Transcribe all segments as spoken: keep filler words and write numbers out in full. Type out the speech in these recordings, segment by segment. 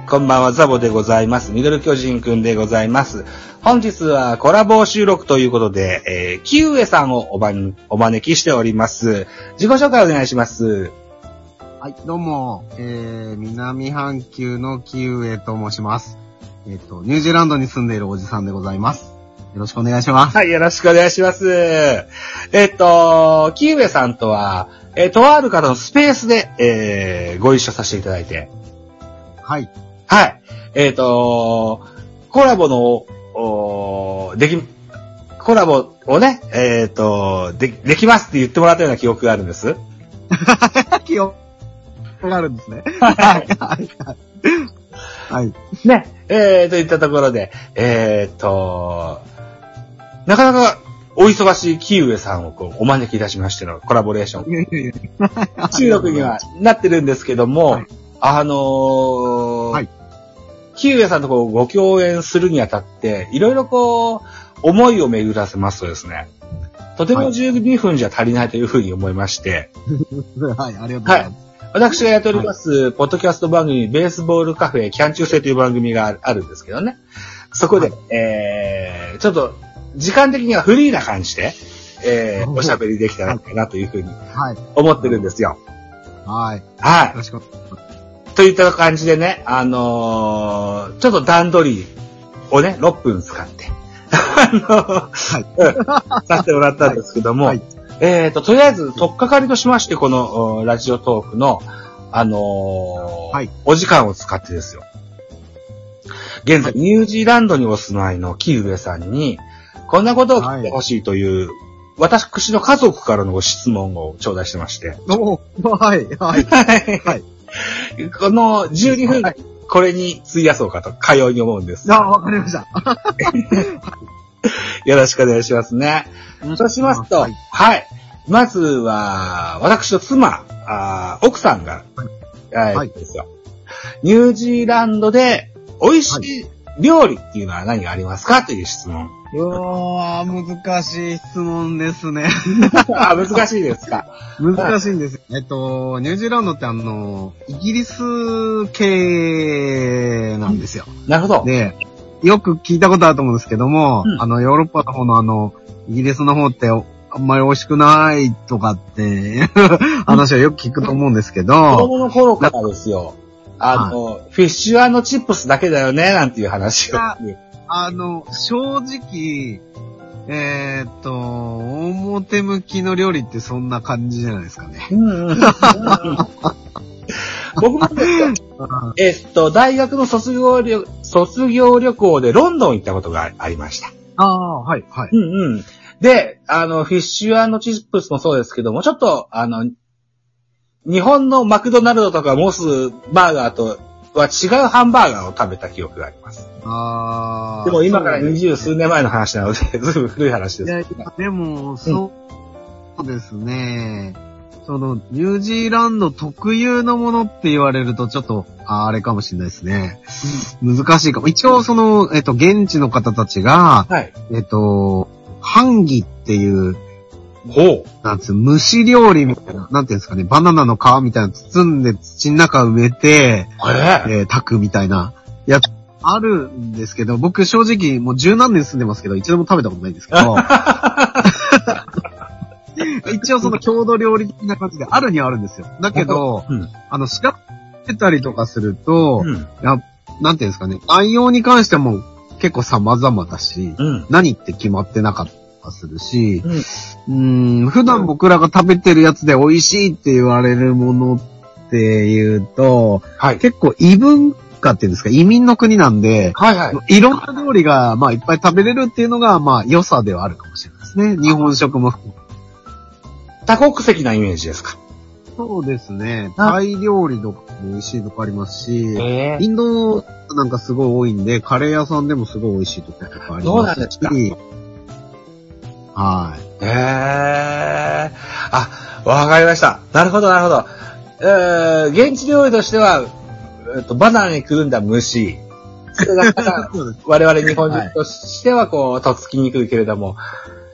こんばんは、ザボでございます。ミドル巨人くんでございます。本日はコラボ収録ということで、えー、キウエさんをおばんお招きしております。自己紹介お願いします。 はい、どうも、えー、南半球のキウエと申します。えっと、ニュージーランドに住んでいるおじさんでございます。よろしくお願いします。 はい、よろしくお願いします。えっと、キウエさんとは、えー、とある方のスペースで、えー、ご一緒させていただいて。 はい。 はい。えっと、コラボの、おでき、コラボをね、えっと、で、できますって言ってもらったような記憶があるんです。 記憶があるんですね。はい。はい。はい。 ね、えー、といったところで、えっと、なかなかお忙しいキウエさんをこうお招きいたしましてのコラボレーション。収録にはなってるんですけども、はい、あのー、はい。キウエさんとこうご共演するにあたって、いろいろこう、思いを巡らせますとですね、とてもじゅうにふんじゃ足りないというふうに思いまして、 はい、ありがとうございます。はい、 私がやっております、はい、ポッドキャスト番組、ベースボールカフェキャン中世という番組があるんですけどね、そこで、はい、えー、ちょっと、時間的にはフリーな感じで、えー、おしゃべりできたらいいなというふうに思ってるんですよ。 はい。 はい。 よろしくお願いします。 といった感じでね、あのー、ちょっと段取りをね、ろっぷん使って、あのー、はい、させてもらったんですけども、はいはい、えっと、とりあえず、とっかかりとしまして、この、ラジオトークの、あのーはい、お時間を使ってですよ。現在、ニュージーランドにお住まいのキウエさんに、こんなことを聞いてほしいという、はい、私の家族からのご質問を頂戴してまして。 おはい、はい、はい。 このじゅうにふん、これに費やそうかと、かように思うんです。 あ、わかりました。 よろしくお願いしますね。そうしますと、はい。はい、まずは、私の妻、あ奥さんが、はい、はい、ですよ。ニュージーランドで美味しい料理っていうのは何がありますかという質問。 うわー、難しい質問ですね。 あ、難しいですか。 難しいんです。えっと、ニュージーランドってあの、イギリス系なんですよ。 なるほど。 で、よく聞いたことあると思うんですけども、うん、あの、ヨーロッパの方のあの、イギリスの方ってあんまり美味しくないとかって話はよく聞くと思うんですけど。 子供の頃からですよ。あの、はい、フィッシュ&チップスだけだよね、なんていう話を。 あの、正直、えー、っと、表向きの料理ってそんな感じじゃないですかね。うんうん、 僕もえっと、大学の卒業旅、卒業旅行でロンドン行ったことがありました。 ああ、はい、はい。 うんうん。で、あの、フィッシュ&チップスもそうですけども、ちょっと、あの、日本のマクドナルドとかモスバーガーとは違うハンバーガーを食べた記憶があります。 ああ。 でも今から二十数年前の話なので、ずいぶん古い話です。いやいやでも、そうですね。うん、その、ニュージーランド特有のものって言われるとちょっと、あ, あれかもしれないですね。うん、難しいかも。一応その、えっと、現地の方たちが、はい、えっと、ハンギっていう、 ほう。 なんつう、蒸し料理みたいな、なんていうんですかね、バナナの皮みたいなの包んで土の中埋めて、えー、炊くみたいなやつあるんですけど、僕正直もう十何年住んでますけど、一度も食べたことないんですけど、一応その郷土料理的な感じであるにはあるんですよ。だけど、うん、あの、調べたりとかすると、うん、やなんていうんですかね、内容に関しても結構様々だし、うん、何って決まってなかった。するし、うん、うーん普段僕らが食べてるやつで美味しいって言われるものっていうと、はい、結構異文化っていうんですか、移民の国なんで、はいはい、いろんな料理がまあいっぱい食べれるっていうのがまあ良さではあるかもしれないですね。日本食も含め。 多国籍なイメージですか？ そうですね。タイ料理とかも美味しいとこありますし、えー、インドなんかすごい多いんで、カレー屋さんでもすごい美味しいところとかありますし、どうなんですか？はい。 へえ。あ、わかりました。なるほど、なるほど。えー、現地料理としては、えっと、バナナにくるんだ蒸し。それが我々日本人としては、こう、とっつきにくいけれども、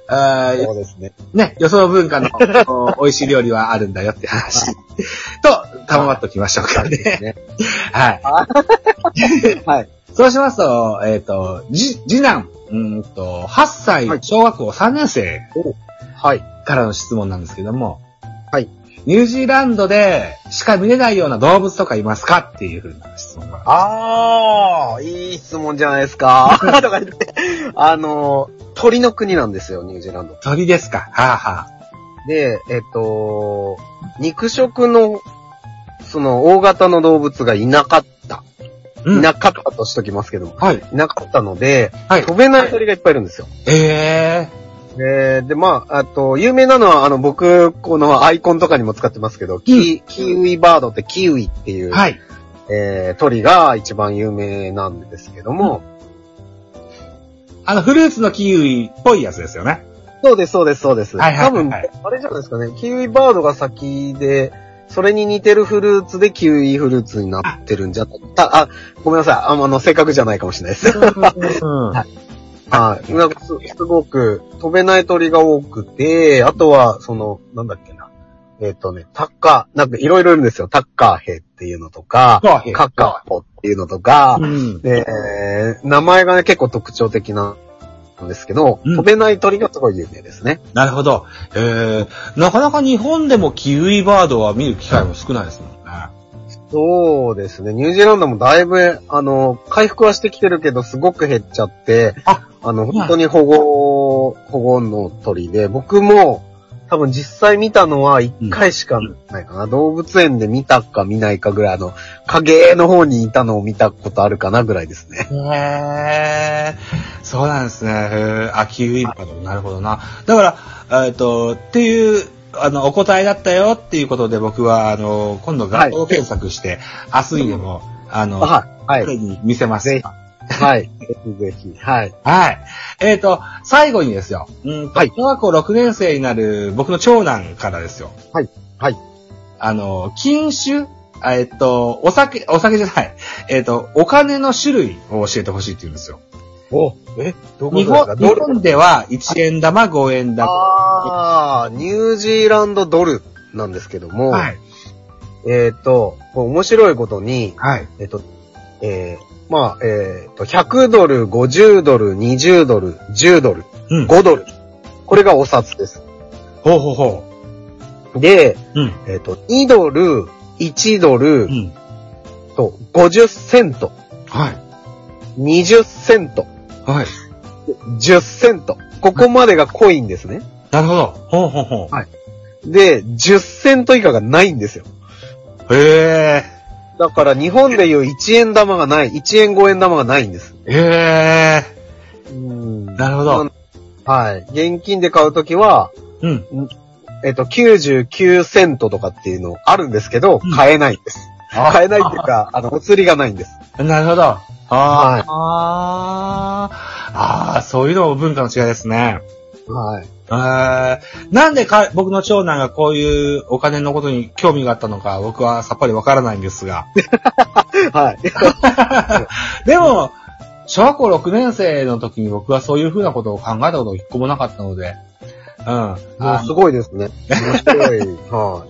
あそうですね。 ね、よその文化の美味しい料理はあるんだよって話と、たまっときましょうかね。ねはい。はい。そうしますと、えっ、ー、と、じ、次男、うんと、はっさい、小学校さんねん生。はい。からの質問なんですけども。はい。ニュージーランドでしか見れないような動物とかいますかっていう風な質問が。 ああ、いい質問じゃないですか。とか言って。あの、鳥の国なんですよ、ニュージーランド。 鳥ですか。はあはあ。で、えっと、肉食の、その、大型の動物がいなかった。うん、いなかったとしときますけども。はい。いなかったので、はい。飛べない鳥がいっぱいいるんですよ。 ええー。 えー、で、まあ、あと、有名なのは、あの、僕、このアイコンとかにも使ってますけど、うん、キ, キウイバードってキウイっていう、はい。えー、鳥が一番有名なんですけども、 うん、あの、フルーツのキウイっぽいやつですよね。 そうです、そうです、そうです。はいはいはい、はい。多分、あれじゃないですかね、キウイバードが先で、それに似てるフルーツでキウイフルーツになってるんじゃないか。あ、ごめんなさい。あの、正確じゃないかもしれないです。うんはいはい。なんかす、すごく飛べない鳥が多くて、あとは、その、なんだっけな。えっ、ー、とね、タッカー、なんかいろいろいるんですよ。タッカーヘっていうのとか、カッカーホっていうのとか、うん、で、えー、名前がね、結構特徴的なんですけど、うん、飛べない鳥がすごい有名ですね。 なるほど。えー、なかなか日本でもキウイバードは見る機会も少ないですもんね。 そうですね。ニュージーランドもだいぶ、あの、回復はしてきてるけど、すごく減っちゃって、あ、あの、本当に保護、保護の鳥で、僕も、多分実際見たのはいっかいしかないかな、うん。動物園で見たか見ないかぐらい、あの、影の方にいたのを見たことあるかなぐらいですね。 へー。そうなんですね。へー。あ、キウイバード、なるほどな。だから、えっと、っていう、あの、お答えだったよっていうことで僕は、あの、今度画像検索して、はい、明日にでも、あの、はい。彼に見せます。 ぜひ。はい。ぜひぜひ。はい。 はい。えっ、ー、と、最後にですよ。うんと、はい。小学校ろくねん生になる僕の長男からですよ。 はい。はい。 あの、禁酒えっ、ー、と、お酒、お酒じゃない。えっ、ー、と、お金の種類を教えてほしいって言うんですよ。 お、えどういうことですか？日本、日本ではいちえん玉、ごえん玉。 ああ、ニュージーランドドルなんですけども、はい。えっ、ー、と、面白いことに、はい。えっ、ー、と、えー、まあ、えっ、ー、と、ひゃくドル、ごじゅうドル、にじゅうドル、じゅうドル、うん、ごドル。これがお札です。 ほうほうほう。で、うん、えっ、と、にドル、いちドル、うん、と、ごじゅっセント。はい。にじゅっセント。はい。じゅっセント。ここまでがコインですね。 なるほど。ほうほうほう。はい。 で、じゅっセント以下がないんですよ。 へー。 だから日本でいういちえん玉がない、いちえんごえん玉がないんです。 へー。うん。なるほど。 はい。現金で買うときは、うん。えっと、きゅうじゅうきゅうセントとかっていうのあるんですけど、うん、買えないんです。買えないっていうか、あの、お釣りがないんです。 なるほど。ああ、はい、ああ、あそういうのも文化の違いですね。はい。えー、なんでか僕の長男がこういうお金のことに興味があったのか僕はさっぱりわからないんですが。はい。でも、小学校ろくねん生の時に僕はそういうふうなことを考えたこと一個もなかったので。 うん。あすごいですね。面白い。はい。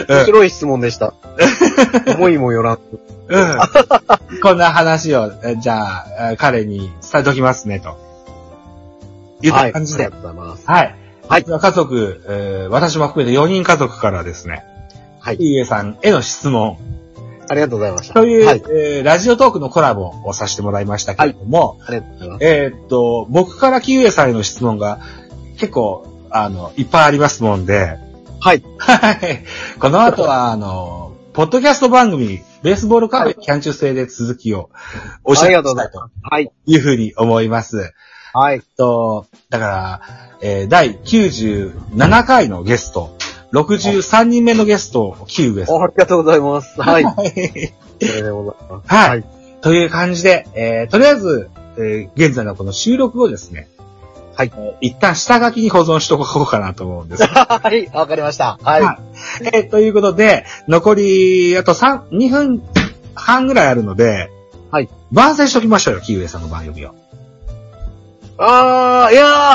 面白い質問でした。思いもよらん。 うん。こんな話を、じゃあ、彼に伝えときますね、と。いう感じで。はい、ありがとうございます。はい。はい。家族、えー、私も含めてよにん家族からですね。はい。キウエさんへの質問。 ありがとうございました。 という、はい、えー、ラジオトークのコラボをさせてもらいましたけれども。 はい。ありがとうございます。 えー、っと、僕からキウエさんへの質問が結構、あの、いっぱいありますもんで。 はい。 はい。この後は、あの、ポッドキャスト番組、ベースボールカフェキャンチュ制で続きをおしゃべりしたいというふうに思います。はい。と、だから、えー、だいきゅうじゅうななかいのゲスト、ろくじゅうさんにんめのゲスト、キウエさん。 ありがとうございます。はい。はい。それでございます。 はい。はい。という感じで、えー、とりあえず、えー、現在のこの収録をですね、はい。一旦下書きに保存しとこうかなと思うんです。 はい。わかりました。はい。はい、 えー、ということで、残り、あとさん、にふんはんぐらいあるので、はい。番宣しときましょうよ、キウエさんの番組を。 あー、いやー、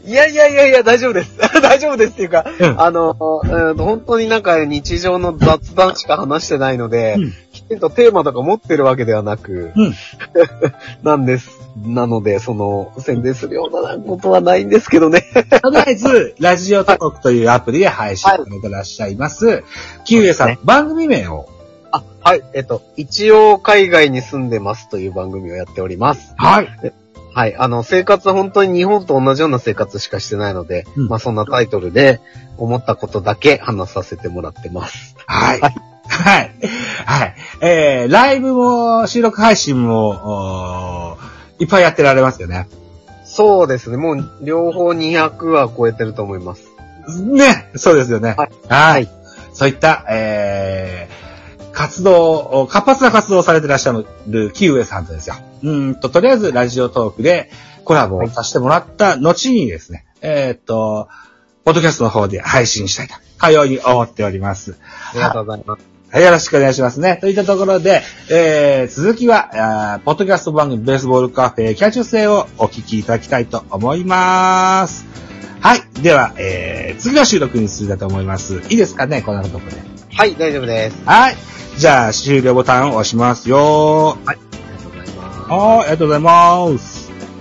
いやいやいやいや、大丈夫です。大丈夫ですっていうか、うん、あの、うん、本当になんか日常の雑談しか話してないので、うん、きちんとテーマとか持ってるわけではなく、うん、なんです。なので、その、宣伝するようなことはないんですけどね。 とりあえず、ラジオトークというアプリで配信されてらっしゃいます。はい、キウエさん、ね、番組名を。 あ、はい、えっと、一応海外に住んでますという番組をやっております。 はい。 はい。あの、生活は本当に日本と同じような生活しかしてないので、うん、まあそんなタイトルで思ったことだけ話させてもらってます。 はい。はい。はい。はい。えー、ライブも収録配信も、いっぱいやってられますよね。 そうですね。もう両方にひゃくは超えてると思います。 ね。そうですよね。 はい。 はい。そういった、えー、活動、活発な活動をされていらっしゃるキウエさんとですよ。うんと、とりあえずラジオトークでコラボをさせてもらった後にですね、はい、えー、っと、ポッドキャストの方で配信したいと、かように思っております。 ありがとうございます。 はい、よろしくお願いしますね。といったところで、えー、続きは、ポッドキャスト番組ベースボールカフェキャッチュ星をお聞きいただきたいと思います。はい。では、えー、次の収録に進みたいと思います。いいですかね、こんなところで。 はい、大丈夫です。 はい。じゃあ、終了ボタンを押しますよ。 はい。ありがとうございます。 はい、ありがとうございます。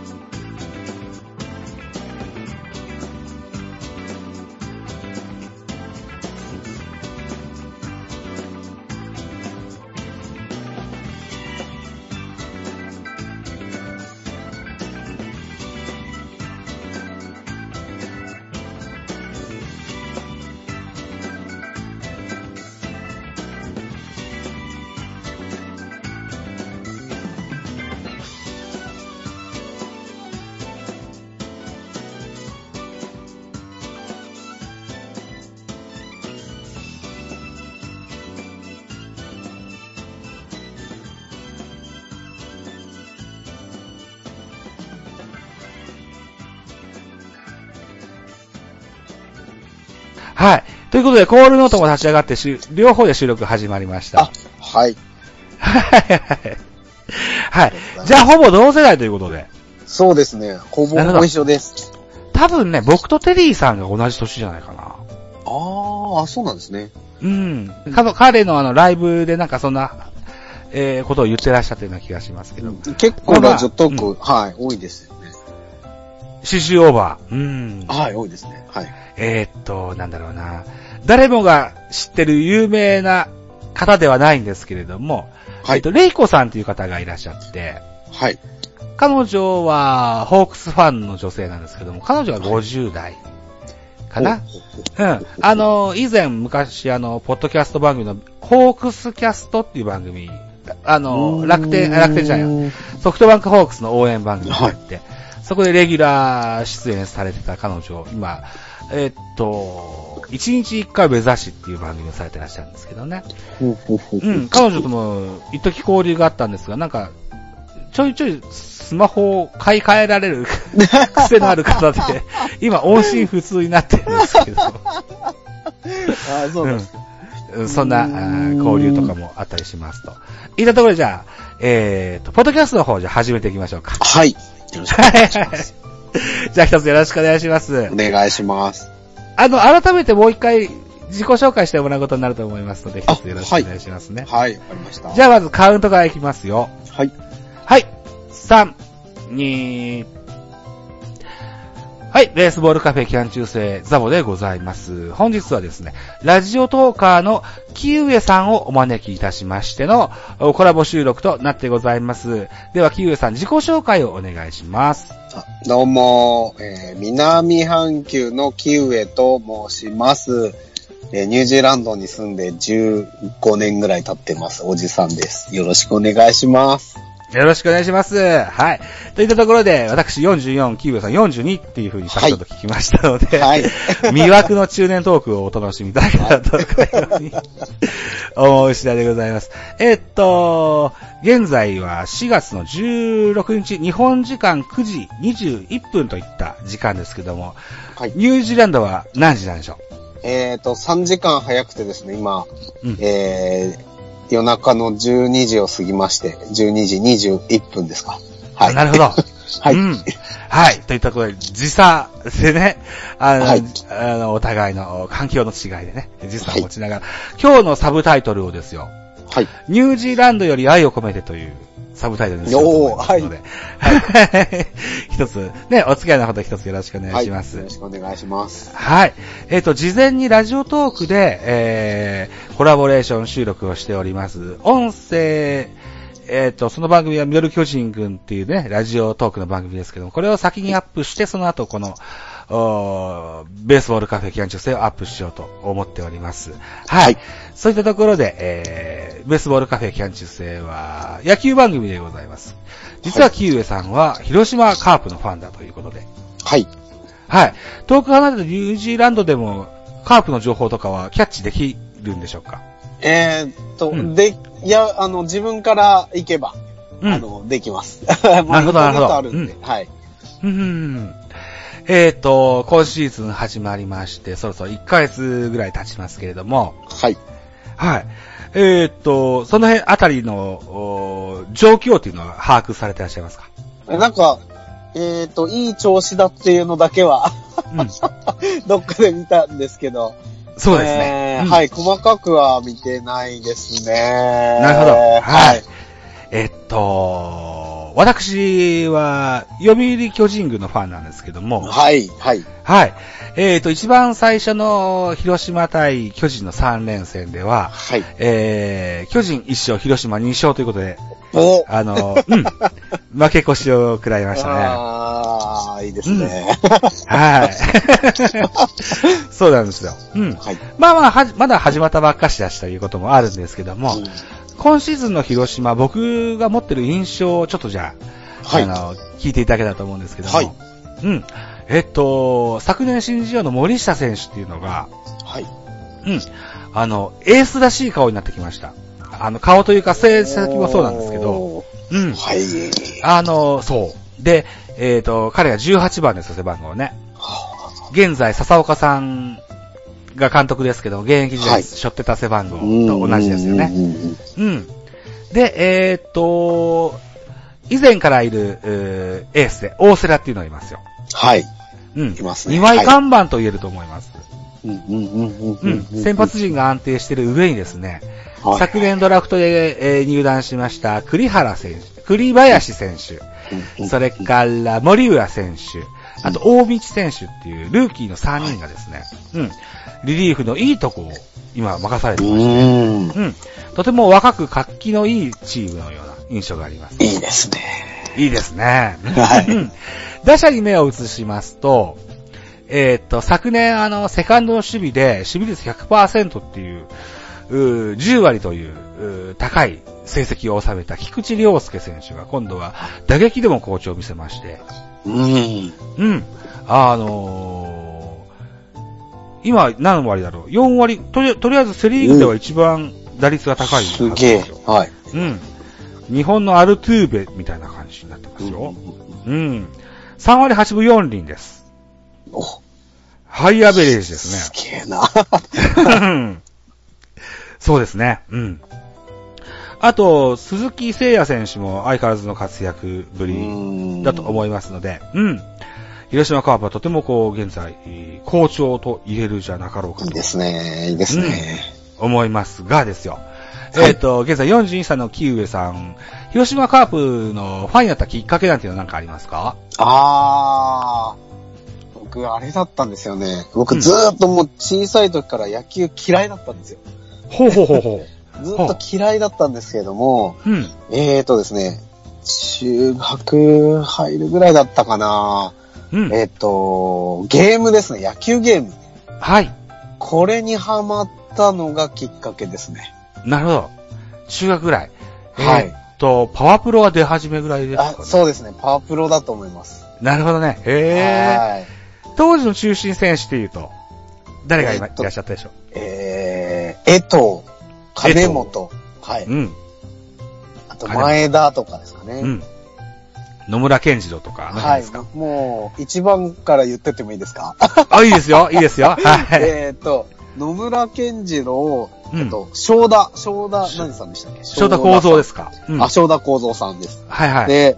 はい。ということで、コールノートも立ち上がってし、両方で収録始まりました。 あ、はい。 はい。はい。じゃあ、ほぼ同世代ということで。 そうですね。ほぼご一緒です。 多分ね、僕とテリーさんが同じ年じゃないかな。 ああ、そうなんですね。 うん。彼のあの、ライブでなんかそんな、えー、ことを言ってらっしゃったような気がしますけど。 結構ラジオトーク、うん、はい、多いですよね。 シシオーバー。うん。 はい、多いですね。はい。 えー、っと、なんだろうな。誰もが知ってる有名な方ではないんですけれども、はい。えっと、レイコさんという方がいらっしゃって、 はい。 彼女は、ホークスファンの女性なんですけども、彼女はごじゅう代かな。うん。あの、以前、昔、あの、ポッドキャスト番組の、ホークスキャストっていう番組、あの、楽天、楽天じゃないよ。ソフトバンクホークスの応援番組があって、はい、そこでレギュラー出演されてた彼女、今、えー、っと、一日一回目指しっていう番組をされてらっしゃるんですけどね。うん、彼女とも一時交流があったんですが、なんか、ちょいちょいスマホを買い替えられる癖のある方で、今音信不通になってるんですけど。ああ、そうですか。 うん、そんな交流とかもあったりしますと。いったところでじゃあ、えー、っと、ポッドキャストの方じゃあ始めていきましょうか。 はい。よろしくお願いします。 じゃあ一つよろしくお願いします。 お願いします。 あの、改めてもう一回自己紹介してもらうことになると思いますので、一つよろしくお願いしますね。 はい、わかりました。 じゃあまずカウントからいきますよ。 はい。 はい。さん、に、はい。ベースボールカフェキャン中世ザボでございます。本日はですね、ラジオトーカーのキウエさんをお招きいたしましてのコラボ収録となってございます。では、キウエさん自己紹介をお願いします。 どうも、えー、南半球のキウエと申します。えー、ニュージーランドに住んでじゅうごねんぐらい経ってます。おじさんです。よろしくお願いします。 よろしくお願いします。はい。といったところで、私よんじゅうよん、キウエさんよんじゅうにっていう風に先ほど聞きましたので、はい。魅惑の中年トークをお楽しみいただけたらとかように思う次第でございます。えー、っと、現在はしがつのじゅうろくにち、日本時間くじにじゅういっぷんといった時間ですけども、はい。ニュージーランドは何時なんでしょう？ えー、っと、さんじかん早くてですね、今、うん、えー、夜中のじゅうにじを過ぎまして、じゅうにじにじゅういっぷんですか。はい。 なるほど。 はい。 うん。はい。といったことで、時差でね、あの、はい、あのお互いの環境の違いでね、時差を持ちながら、はい、今日のサブタイトルをですよ。はい。ニュージーランドより愛を込めてというサブタイトルにしようと思いますので、はい。一つ、ね、お付き合いのほど一つよろしくお願いします。 はい、よろしくお願いします。 はい。えっと、事前にラジオトークで、えー、コラボレーション収録をしております。音声、えっと、その番組はミドル巨人軍っていうね、ラジオトークの番組ですけども、これを先にアップして、その後この、ベースボールカフェ期間中制をアップしようと思っております。はい。はい、そういったところで、えー、ベースボールカフェ期間中制は野球番組でございます。実はキウエさんは広島カープのファンだということで。 はい。 はい。遠く離れたニュージーランドでもカープの情報とかはキャッチできるんでしょうか？ えー、っと、うん、で、いや、あの、自分から行けば、うん、あの、できます。 なるほど、なるほど。 あるんで、うん、はい。 うん。えっと、今シーズン始まりまして、そろそろいっかげつぐらい経ちますけれども。 はい。 はい。えっと、その辺あたりの、状況っていうのは把握されていらっしゃいますか？ なんか、えっと、いい調子だっていうのだけは、うん、どっかで見たんですけど。 そうですね、 えーうん。はい、細かくは見てないですね。 なるほど。はい。はい、えっと、私は、読売巨人軍のファンなんですけども。 はい、はい。 はい。えっと、一番最初の広島対巨人のさん連戦では、はい。えー、巨人いっ勝、広島に勝ということで、 おあの、うん。負け越しを食らいましたね。 ああ、いいですね。 うん、はい。そうなんですよ。うん。はい。まあまあ、は、まだ始まったばっかしだしということもあるんですけども、うん、今シーズンの広島、僕が持ってる印象をちょっとじゃあ、はい、あの、聞いていただけたらと思うんですけども、はい。うん。えっと、昨年新人王の森下選手っていうのが、 はい。 うん。あの、エースらしい顔になってきました。あの、顔というか成績もそうなんですけど、うん。 はい。 あの、そう。で、えっと、彼がじゅうはちばんですよ、背番号ね。現在、笹岡さんが監督ですけど、現役時代背負ってた背番号と同じですよね。うん。で、えっと、以前からいる、エースで、大瀬良っていうのがいますよ。 はい。 うん。 いますね。 二枚看板と言えると思います。 うん、うん、うん、 うん。先発陣が安定している上にですね、はい、昨年ドラフトで、えー、入団しました栗原選手、栗林選手、うん、それから森浦選手、あと大道選手っていうルーキーのさんにんがですね、はい、うん。リリーフのいいとこを今任されてまして、うん、うん。とても若く活気のいいチームのような印象があります。 いいですね。 いいですね。 はい。 打者に目を移しますと、えー、っと、昨年あの、セカンドの守備で、守備率 ひゃくパーセント っていう、うじゅう割という、う高い成績を収めた菊池涼介選手が今度は打撃でも好調を見せまして、 うん。 うん。あのー、今何割だろう ?よん 割、とり、とりあえずセリーグでは一番打率が高いはずですよ。すげえ。はい。 うん。日本のアルトゥーベみたいな感じになってますよ。うん。うん、さん割はちぶよん厘です。 お。 ハイアベレージですね。 すげえな。 そうですね。うん。あと、鈴木誠也選手も相変わらずの活躍ぶりだと思いますので、うん。広島カープはとてもこう、現在、好調と言えるじゃなかろうかと。 いいですね。いいですね。 うん、思いますがですよ。はい、えっと、現在よんじゅうにさいの木上さん、広島カープのファンになったきっかけなんていうのは何かありますか？ あー。僕、あれだったんですよね。僕、ずーっともう小さい時から野球嫌いだったんですよ。 ほうほうほうほう。 ずっと嫌いだったんですけれども、 うん、 えーとですね、中学入るぐらいだったかな、うん、えーと、ゲームですね、野球ゲーム。 はい。 これにハマったのがきっかけですね。 なるほど。中学ぐらい。 はい。 えー、と、パワープロが出始めぐらいですかね。 あ、そうですね、パワープロだと思います。 なるほどね。へー。はい。当時の中心選手っていうと、誰が今いらっしゃったでしょう？ えー、江藤、金本、はい。 うん。 あと、前田とかですかね。 うん。野村健次郎とか、 はい。もう、一番から言ってってもいいですか？ あ、いいですよ、いいですよ。はい。 えっと、野村健次郎、えっと、正田、正田何さんでしたっけ？ 正田幸三ですか？ うん、あ、正田幸三さんです。 はいはい。 で、え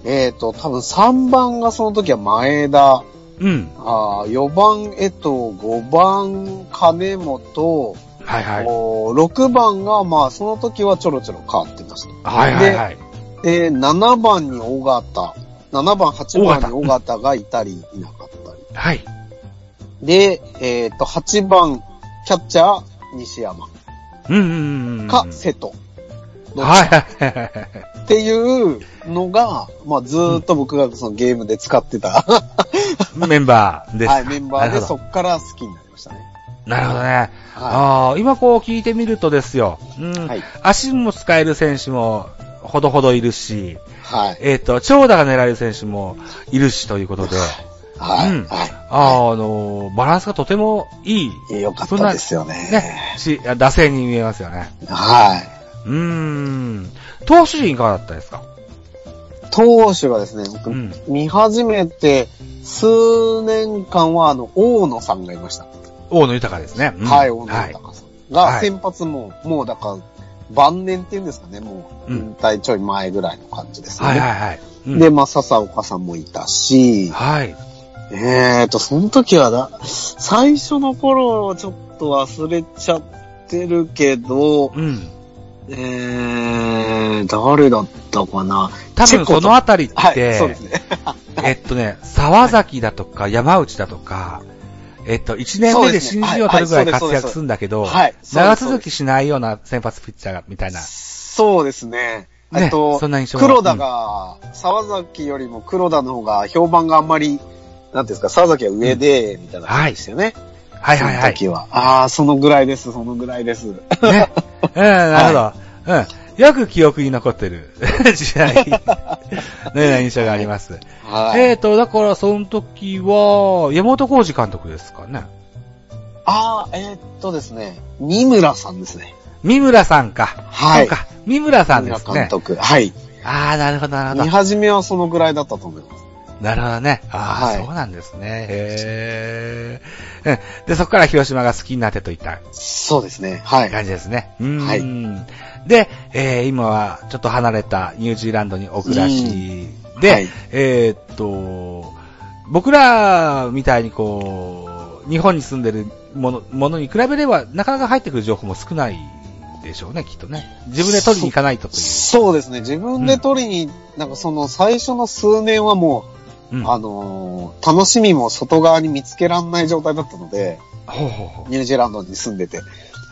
えっ、ー、と、多分さんばんがその時は前田。 うん。 あよばん、えっと、ごばん、金本。 はいはい。 ろくばんが、まあ、その時はちょろちょろ変わってました。 はいはいはい。 で、えー、ななばんに尾形。ななばん、はちばんに尾形がいたり、いなかったり。 はい。 で、えっ、ー、と、はちばん、キャッチャー、西山。 うんうんうん。 か、瀬戸。 はいはいはいはい。 っていうのが、まあ、ずーっと僕がそのゲームで使ってたメンバーです。 はい、メンバーでそっから好きになりましたね。 なるほどね。はい、 あ今こう聞いてみるとですよ。うん、はい、足も使える選手もほどほどいるし、はい、えっ、ー、と、長打が狙える選手もいるしということで、はい。うん。はい。あ、あの、バランスがとてもいい。 よかったですよね。 ね。し、打線に見えますよね。 はい。 うーん。投手陣いかがだったですか？ 投手がですね、僕、うん、見始めて数年間はあの、大野さんがいました。 大野豊ですね。 うん、はい、大野豊さんが、はい、先発も、もうだから、晩年っていうんですかね、もう、引退ちょい前ぐらいの感じですね。 はいはいはい。 うん、で、まあ、笹岡さんもいたし、 はい。 えーと、その時はだ、最初の頃ちょっと忘れちゃってるけど、うん。えー、誰だったかな。 多分そのあたりって、 はい、そうですね。 えっとね、沢崎だとか山内だとか、えっと、いちねんめで新人を取るぐらい活躍するんだけど、はい、長続きしないような先発ピッチャーみたいな。 そうですね。えっと、そんな印象黒田が、うん、沢崎よりも黒田の方が評判があんまり、なんていうんですか、沢崎は上で、みたいな感じですよね。 はい、はい、はいはいはい。 その時は。ああ、そのぐらいです、そのぐらいです。ね。 うん、なるほど。はい、うん。よく記憶に残ってる時代のような印象があります。はい、えっ、ー、と、だからその時は、山本浩二監督ですかね。 ああ、えー、っとですね、三村さんですね。 三村さんか。はい。そうか。三村さんですね。 三村監督。はい。 ああ、なるほど、なるほど。 見始めはそのぐらいだったと思います。 なるほどね。ああ、はい、そうなんですね。へえ。で、そこから広島が好きになってといった。 そうですね。はい。 感じですね。うん。はい。で、えー、今はちょっと離れたニュージーランドにお暮らしで、はい、えー、っと、僕らみたいにこう、日本に住んでるもの、ものに比べれば、なかなか入ってくる情報も少ないでしょうね、きっとね。自分で取りに行かないとという。 そ、そうですね。自分で取りに、うん、なんかその最初の数年はもう、うん、あのー、楽しみも外側に見つけらんない状態だったので、 ほうほうほう、 ニュージーランドに住んでて。はい、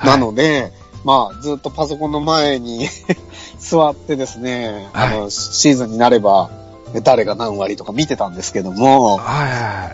なので、まあ、ずっとパソコンの前に座ってですね、はい、あの、シーズンになれば、誰が何割とか見てたんですけども、はいはい、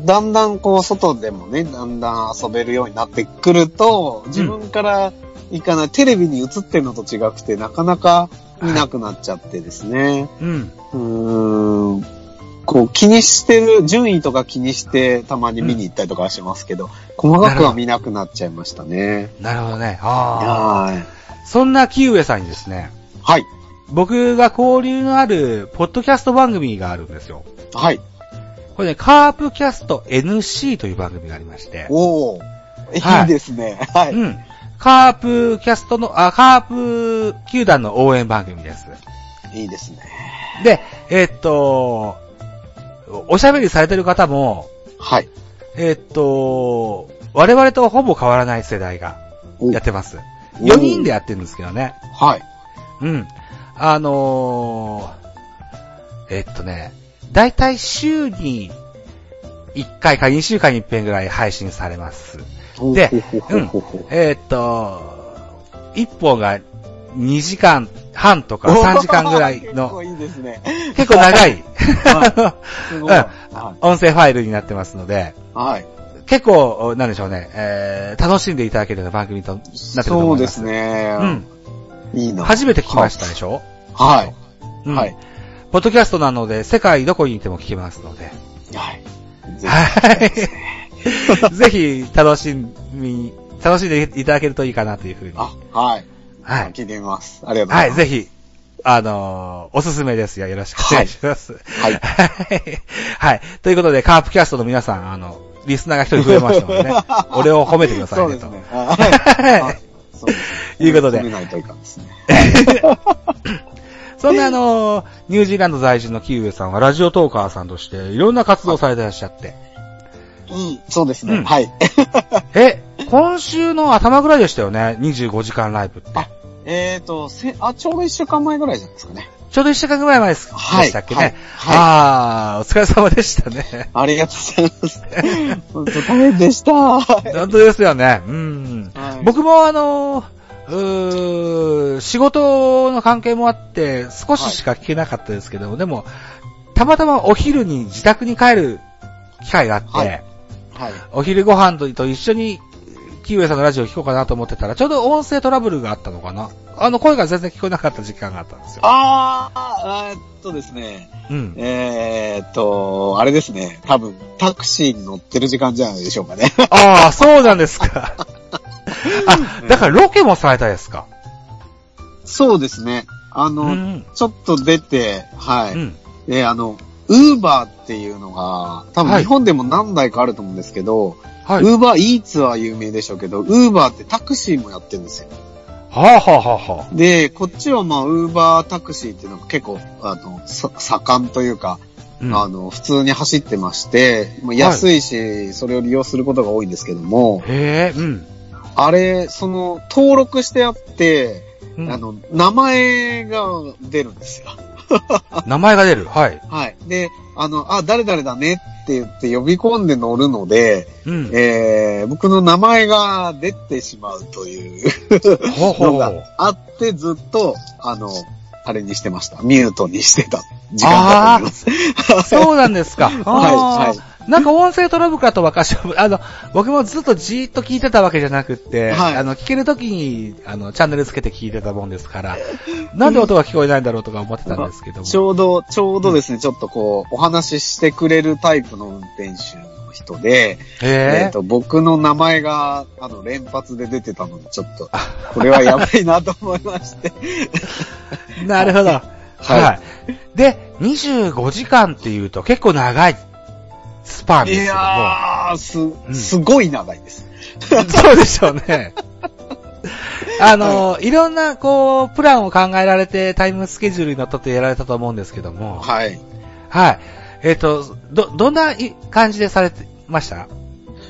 だんだんこう、外でもね、だんだん遊べるようになってくると、自分から行かない、うん、テレビに映ってるのと違くて、なかなか見なくなっちゃってですね、はい、うん、うーん、こう気にしてる、順位とか気にしてたまに見に行ったりとかはしますけど、うん、細かくは見なくなっちゃいましたね。 なるほどね。ああ。そんな木上さんにですね。 はい。 僕が交流のあるポッドキャスト番組があるんですよ。 はい。 これね、カープキャスト エヌシー という番組がありまして。 おー。はい、いいですね。はい。 うん。カープキャストの、あ、カープ球団の応援番組です。 いいですね。 で、えー、っと、おしゃべりされてる方も、 はい。 えー、っと、我々とほぼ変わらない世代がやってます。よにんでやってるんですけどね。 はい。 うん。あのー、えー、っとね、だいたい週にいっかいかにしゅうかんにいっぺんぐらい配信されます。で、うん。えー、っと、いっぽんがにじかんはんとかさんじかんぐらいの、 結構いいですね。 結構長い、はい、すごい、うん、音声ファイルになってますので、 はい、 結構、なんでしょうね、えー、楽しんでいただけるような番組となってると思います。 そうですね。うん。いいな。 初めて聞きましたでしょ？ はい。 うん、はい。ポッドキャストなので、世界どこにいても聞けますので。 はい。 はい。ぜひ、楽しみ、楽しんでいただけるといいかなというふうに。 あ、はい。はい。聞いてみます。ありがとうございます。 はい、ぜひ、あのー、おすすめですよ。よろしくお願いします。はい。はい。はい。ということで、カープキャストの皆さん、あの、リスナーが一人増えましたのでね。俺を褒めてくださいね。そうですね。はい。そうですね。いうことで。 褒めないといかんですね。 そんなあの、ニュージーランド在住のキウエさんはラジオトーカーさんとしていろんな活動されてらっしゃって。 うん、そうですね。うん、はい。 え、今週の頭ぐらいでしたよね。にじゅうごじかんライブって。 あ、えーと、せ、あ、ちょうどいっしゅうかんまえぐらいじゃないですかね。 ちょうどいっしゅうかんぐらい前でしたっけね。はい。はい、ああ、お疲れ様でしたね。 ありがとうございます。本当大変でした。 本当ですよね。うん。はい、僕もあの、うー、仕事の関係もあって少ししか聞けなかったですけども、はい、でも、たまたまお昼に自宅に帰る機会があって、はいはい、お昼ご飯と一緒にキウエさんのラジオを聞こうかなと思ってたら、ちょうど音声トラブルがあったのかな。あの声が全然聞こえなかった時間があったんですよ。 あー、えー、っとですね。うん。えー、っと、あれですね。多分、タクシーに乗ってる時間じゃないでしょうかね。 ああ、そうなんですか。あ、だからロケもされたですか？ そうですね。あの、うん、ちょっと出て、はい。うん、で、あの、ウーバーっていうのが、多分日本でも何台かあると思うんですけど、はい、ウーバーイーツは有名でしょうけど、ウーバーってタクシーもやってるんですよ。 はぁはぁはぁはぁ。 で、こっちはまあ、ウーバータクシーっていうのが結構、あの、盛んというか、うん、あの、普通に走ってまして、安いし、はい、それを利用することが多いんですけども、 へぇ、うん。 あれ、その、登録してあって、うん、あの、名前が出るんですよ。 名前が出る。はい。 はい。で、あの、あ、誰々だねって言って呼び込んで乗るので、うん、えー、僕の名前が出てしまうというのがあって、ずっと、あの、あれにしてました。ミュートにしてた時間だと思います。 そうなんですか。はい、 はい。 なんか音声トラブルかとばかし、あの、僕もずっとじーっと聞いてたわけじゃなくって、はい、あの、聞けるときに、あの、チャンネルつけて聞いてたもんですから、なんで音が聞こえないんだろうとか思ってたんですけども。 ちょうど、ちょうどですね、うん、ちょっとこう、お話ししてくれるタイプの運転手の人で、えっと、僕の名前が、あの、連発で出てたので、ちょっと、これはやばいなと思いまして。 なるほど。はい。はい。で、にじゅうごじかんっていうと結構長い。スパンですけども。いやー、す、うん、すごい長いです。 そうでしょうね。あの、はい、いろんな、こう、プランを考えられて、タイムスケジュールにのっとってやられたと思うんですけども。 はい。 はい。えっと、ど、どんな感じでされてました？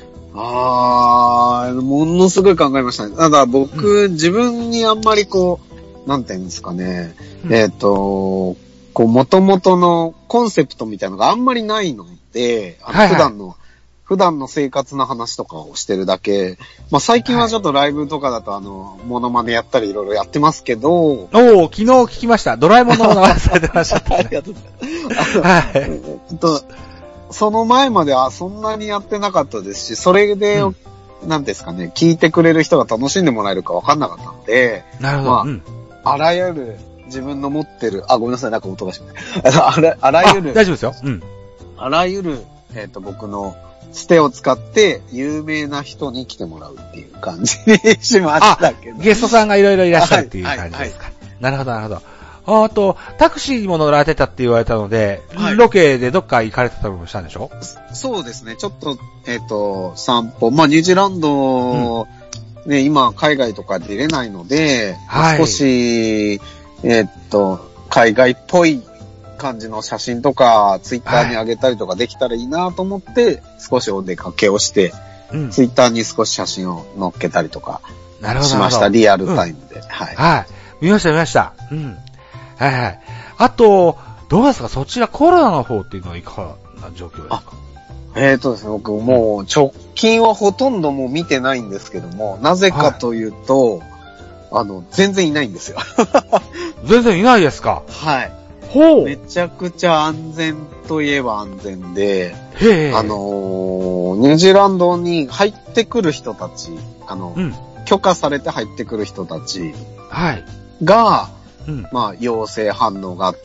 あー、ものすごい考えましたね。ただ僕、うん、自分にあんまりこう、なんて言うんですかね。うん、えっと、こう、元々のコンセプトみたいなのがあんまりないので、あの普段の、はいはい、普段の生活の話とかをしてるだけ。まあ、最近はちょっとライブとかだと、あの、モノマネやったりいろいろやってますけど。おー、昨日聞きました。ドラえもんのモノマネされてました、ね。 ありがとうございます。はい。えっと、その前まではそんなにやってなかったですし、それで、うん、なんですかね、聞いてくれる人が楽しんでもらえるかわかんなかったので。 なるほど。 まあ、 うん、 あらゆる自分の持ってる、あ、ごめんなさい、なんか音がしない。あら、あらゆる。 大丈夫ですよ。うん。 あらゆる、えっと、僕のつてを使って有名な人に来てもらうっていう感じにしましたけど。 ゲストさんがいろいろいらっしゃるっていう感じですか。はいはいはい、なるほど、なるほど。あと、タクシーにも乗られてたって言われたので、はい、ロケでどっか行かれてたりもしたんでしょ？ そうですね。ちょっと、えっと、散歩。まあ、ニュージーランド、うん、ね、今、海外とか出れないので、はい、少し、えっと、海外っぽい感じの写真とか、ツイッターに上げたりとかできたらいいなと思って、はい、少しお出かけをして、うん、ツイッターに少し写真を載っけたりとかしました。リアルタイムで、うん。はい。 はい。見ました、見ました。うん。はいはい。あと、どうですかそちらコロナの方っていうのはいかがな状況ですか？ えっとですね、僕もう直近はほとんどもう見てないんですけども、なぜかというと、はい、あの、全然いないんですよ。 全然いないですか？ はい。 ほう。 めちゃくちゃ安全といえば安全で、 へあのー、ニュージーランドに入ってくる人たち、あの、うん、許可されて入ってくる人たちはい。 が、うん、まあ、陽性反応があって、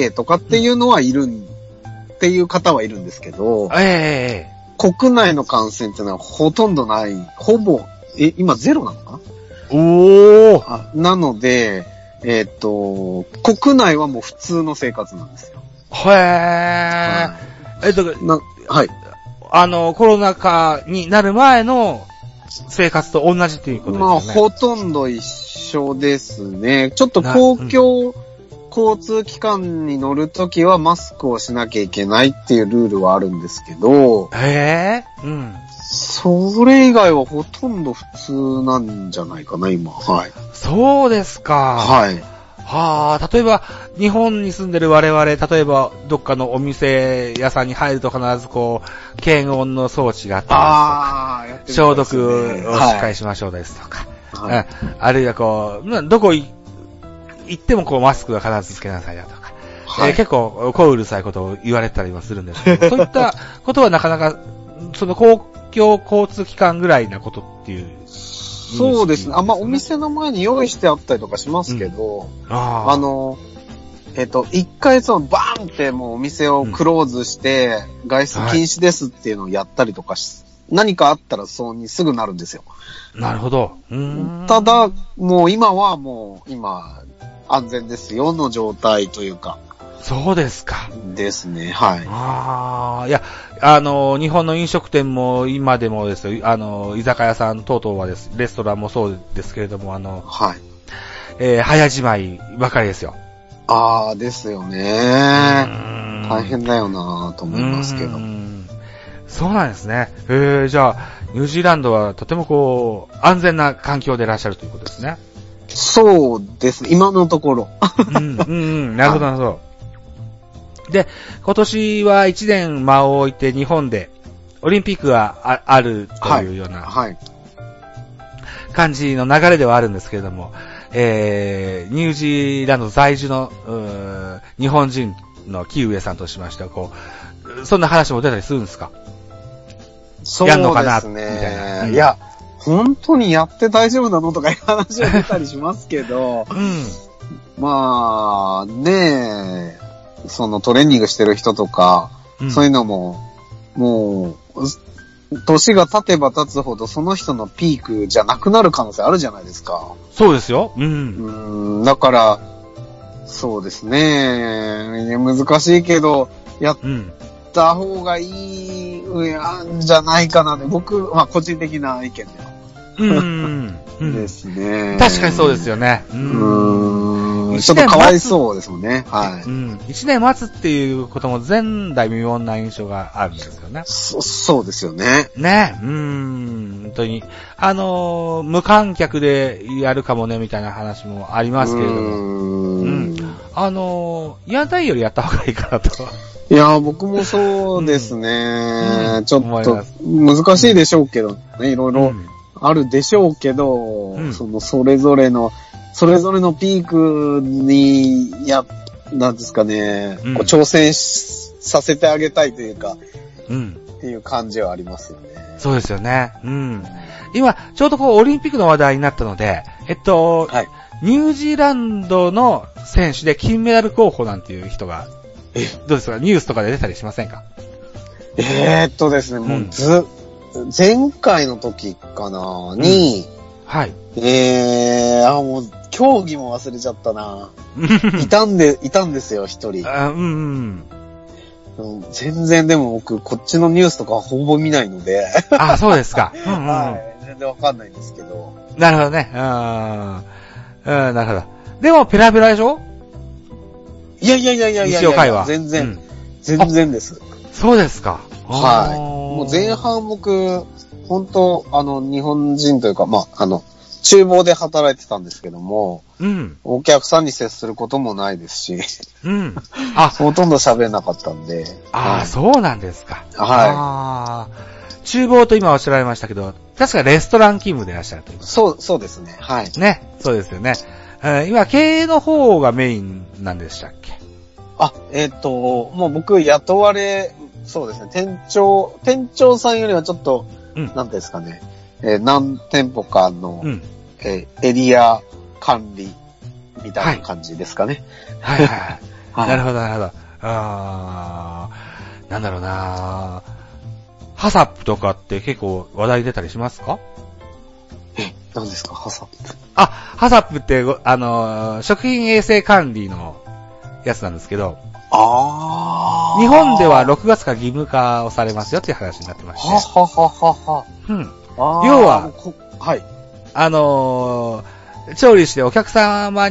とかっていうのはいる、うん、っていう方はいるんですけど、 ええー、国内の感染っていうのはほとんどない、ほぼ、え、今ゼロなのかな？ おー。なので、えっと、国内はもう普通の生活なんですよ。 へー。はい、えっと、 な、はい。 あの、コロナ禍になる前の生活と同じっていうことですよね。 まあ、ほとんど一緒ですね。ちょっと公共、うん、 交通機関に乗るときはマスクをしなきゃいけないっていうルールはあるんですけど、 へえ、うん。 それ以外はほとんど普通なんじゃないかな、今。はい。 そうですか。 はい。 はあ、例えば、日本に住んでる我々、例えば、どっかのお店屋さんに入ると必ずこう、検温の装置があったりとか、あやってる、ね、消毒をしっかりしましょうですとか、はい、あるいはこう、どこ行ってもこう、マスクは必ずつけなさいよとか、はい、えー、結構、こううるさいことを言われたりもするんですけど、そういったことはなかなか、その公共交通機関ぐらいなことっていう、 そうですね。あ、まあ、お店の前に用意してあったりとかしますけど、うん、あ, あの、えっと、一回そのバーンってもうお店をクローズして、外出禁止ですっていうのをやったりとかし、はい、何かあったらそうにすぐなるんですよ。 なるほど。うーんただ、もう今はもう、今、安全ですよの状態というか。 そうですか。 ですね、はい。 ああ、いや、あの、日本の飲食店も今でもですよ、あの、居酒屋さん等々はです、レストランもそうですけれども、あの、 はい。 えー、早じまいばかりですよ。 ああ、ですよね。大変だよなと思いますけど。 そうなんですね。えー、じゃあ、ニュージーランドはとてもこう、安全な環境でいらっしゃるということですね。 そうですね、今のところ。 うん、うん、うん、なるほど、なるほど。で、今年は一年間を置いて日本でオリンピックが あ, あるというような感じの流れではあるんですけれども、えー、ニュージーランド在住の日本人の木上さんとしましては、こう、そんな話も出たりするんですか？ そうですね。やんのかなみたいな。うん、いや、本当にやって大丈夫なのとかいう話は出たりしますけど、うん、まあ、ねえ、そのトレーニングしてる人とか、うん、そういうのも、もう、年が経てば経つほどその人のピークじゃなくなる可能性あるじゃないですか。 そうですよ。うん。 うん、だから、そうですね。難しいけど、やった方がいいんじゃないかなね。僕、まあ個人的な意見では。 うんうん、 ですね。 確かにそうですよね。 うん。うんちょっとかわいそうですもんね。はい。 うん。一年待つっていうことも前代未聞な印象があるんですよね。 そ、そうですよね。 ね。うん。本当に。あのー、無観客でやるかもね、みたいな話もありますけれども。うんうん。あのー、やんないよりやった方がいいかなと。 いや、僕もそうですね。うん、ちょっと難しいでしょうけどね。いろいろあるでしょうけど、うん、そのそれぞれの、それぞれのピークに、や、なんですかね、うん、こう挑戦させてあげたいというか、うん、っていう感じはありますよね。 そうですよね。うん。今、ちょうどこう、オリンピックの話題になったので、えっと、はい、ニュージーランドの選手で金メダル候補なんていう人が、えどうですか？ニュースとかで出たりしませんか？ えー、っとですね、もうず、うん、前回の時かなに、 うん、はい。 えー、あ、もう、競技も忘れちゃったな。いたんで、いたんですよ、一人。 あ、うんうん。全然でも僕、こっちのニュースとかほぼ見ないので。 あ、そうですか。うんうん、 はい。全然わかんないんですけど。 なるほどね。うん。うん、なるほど。でも、ペラペラでしょ？ いやいやいやいやいやいや、 会話全然、うん、全然です。 そうですか。 はい。もう前半僕、本当あの、日本人というか、まあ、あの、厨房で働いてたんですけども、うん。お客さんに接することもないですし、うん。あ、ほとんど喋れなかったんで。 ああ、はい、そうなんですか。 はい。あ厨房と今おっしゃられましたけど、確かレストラン勤務でいらっしゃるということ。 そう、そうですね。はい。 ね、そうですよね。今、経営の方がメインなんでしたっけ？ あ、えっと、もう僕雇われ、そうですね、店長、店長さんよりはちょっと、うん、なんていうんですかね、えー、何店舗かの、うん、えー、エリア管理みたいな感じですかね。 はい、はい、はいはい。なるほど、なるほど。あー、なんだろうなハサップとかって結構話題出たりしますか？ え、何ですか、ハサップ？ あ、ハサップって、あのー、食品衛生管理のやつなんですけど、 あ日本ではろくがつから義務化をされますよっていう話になってまして。 ははははは。 うん。要は、 はい。 あのー、調理してお客様に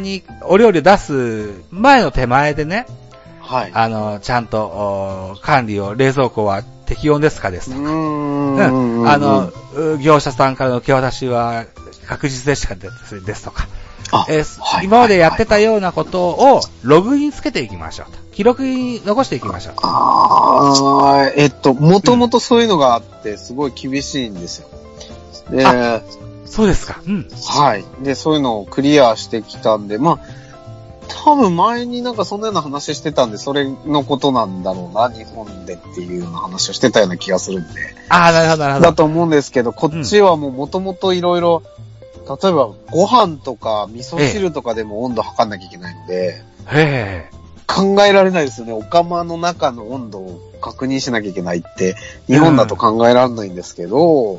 お料理を出す前の手前でね、 はい。 あの、ちゃんと、管理を、冷蔵庫は適温ですかですとか。うん。うん。あの、業者さんからの受け渡しは確実でしたですですとか。えーはい、今までやってたようなことをログにつけていきましょうと。記録に残していきましょうと。 ああ、えっと、もともとそういうのがあって、すごい厳しいんですよ。で、あ、 そうですか。うん。 はい。で、そういうのをクリアしてきたんで、まあ、多分前になんかそんなような話してたんで、それのことなんだろうな、日本でっていうような話をしてたような気がするんで。 ああ、なるほど、なるほど。 だと思うんですけど、こっちはもうもともといろいろ、例えばご飯とか味噌汁とかでも温度測んなきゃいけないので、 へー考えられないですよね。お釜の中の温度を確認しなきゃいけないって、日本だと考えられないんですけど、 うん。